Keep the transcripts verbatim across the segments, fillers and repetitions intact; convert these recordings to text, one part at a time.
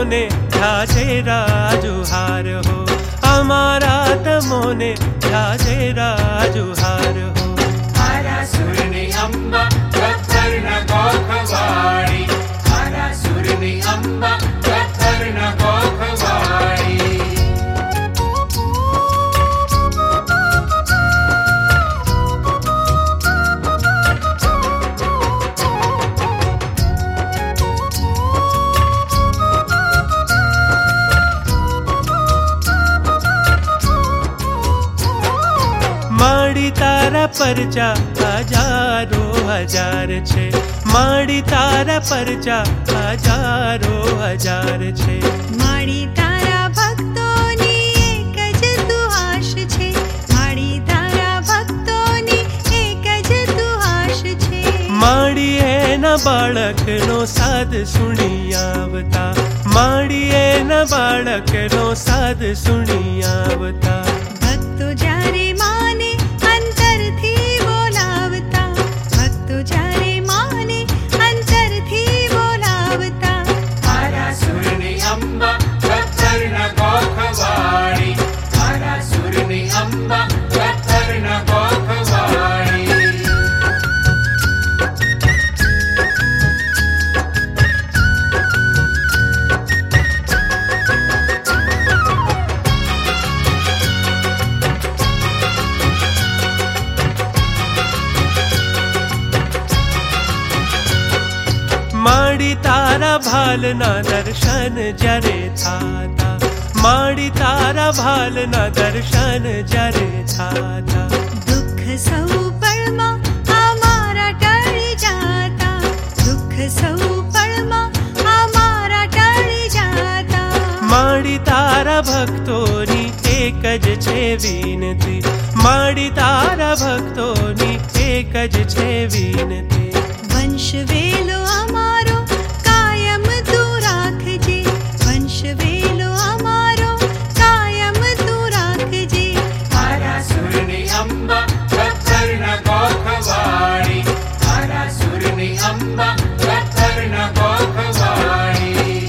तमोने ध्याजे राजुहार हो, अमारा तमोने ध्याजे राजुहार हो। आरासुरनि अम्बा गब्बर्न गोखवाणी, आरासुरनि अम्बा गब्बर्न गोखवाणी। माड़ी तारा परचा हजारो हजार छे, माड़ी तारा परचा हजारो हजार छे। माड़ी तारा भक्तोनी एक ज दुआश छे, माड़ी तारा भक्तोनी एक ज दुआश छे। माड़ी एना बाळकनो साद सुणी आवता, माड़ी एना बाळकनो साद सुणी आवता। भक्तो जारे माने अंतरथी बोलावता, भक्तो जारे माने अंतरथी बोलावता। आरासुरनि अम्बा गब्बर्न गोखवाणी, आरासुरनि अम्बा गब्बर्न गोखवाणी। माड़ी तारा भालना दर्शन जरे थाता, माड़ी तारा भालना दर्शन जरे थाता। दुख सौ पळमा अमारा टळी जाता, दुख सौ पळमा अमारा टळी जाता। माड़ी तारा भक्तोनी एक ज छे विनती, माड़ी तारा भक्तोनी एक ज छे विनती। वंश वेलो अमारो कायम तू राखजे, वंश वेलो अमारो कायम तू राखजे। आरासुरनि अम्बा गब्बर्न गोखवाणी, आरासुरनि अम्बा गब्बर्न गोखवाणी।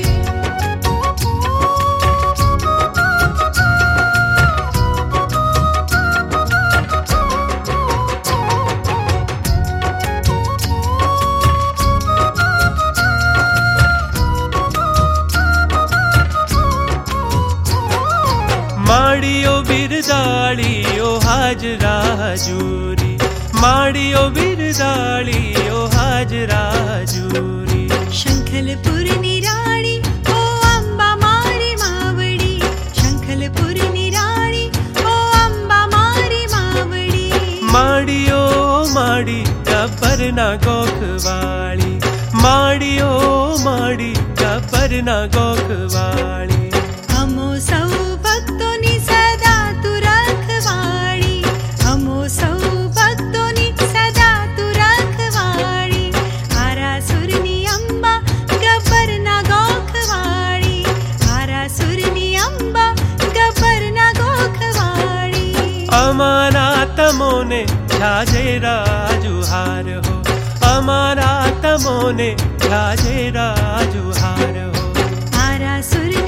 माड़ियो बिरदाड़ियो हाजरा हजूरी, माड़ियो बिरदाड़ियो हाजरा हजूरी। शंखलपुर निराणी ओ अंबा मारी मावड़ी, शंखलपुर निराणी ओ अंबा मारी मावड़ी। माड़ियो माड़ी गब्बर्न गोखवाणी, माड़ियो माड़ी गब्बर्न गोखवाणी। अमो सौ भक्तोनी सदा तू रखवाणी, अमो सौ भक्तोनी सदा तू रखवाणी। आरासुरनि अम्बा गब्बर्न गोखवाणी, आरासुरनि अम्बा गब्बर्न गोखवाणी। अमारा तमोने ध्याजे राजुहार हो, अमारा तमोने ध्याजे राजुहार हो। आरासुर